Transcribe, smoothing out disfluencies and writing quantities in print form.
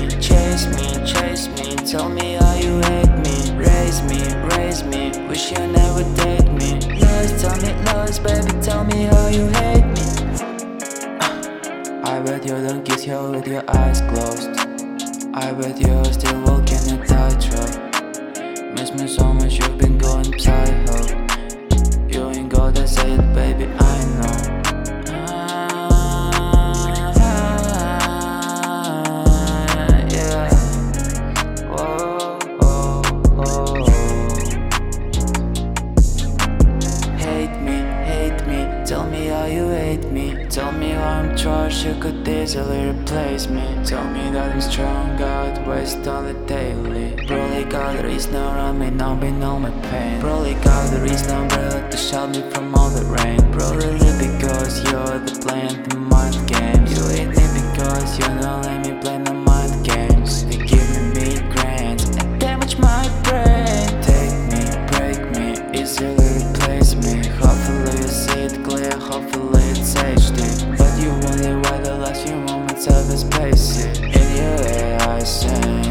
chase me, tell me how you hate me. Raise me, wish you never date me. Lies, baby, tell me how you hate me. I bet you don't kiss her with your eyes closed. I bet you're still walking a tightrope. Miss me so much, you've been going psycho. You ain't gotta say it, baby, I know. Yeah. Whoa, oh, oh. Hate me, tell me how you hate me. Tell me how I'm trash, you could easily replace me. Tell me that I'm strong, got waste on the daily. Probably got the reason around me, numbing all my pain. Probably got the reason umbrella to shelter me from all the rain. Probably because you're the playing the mind games. You hate me because you don't let me play no mind games. They give me migraines and damage my brain. Take me, break me, easily replace me. Hopefully you see it clear, hopefully it's HD. But you wonder why the last few moments of the space in your ear I sing.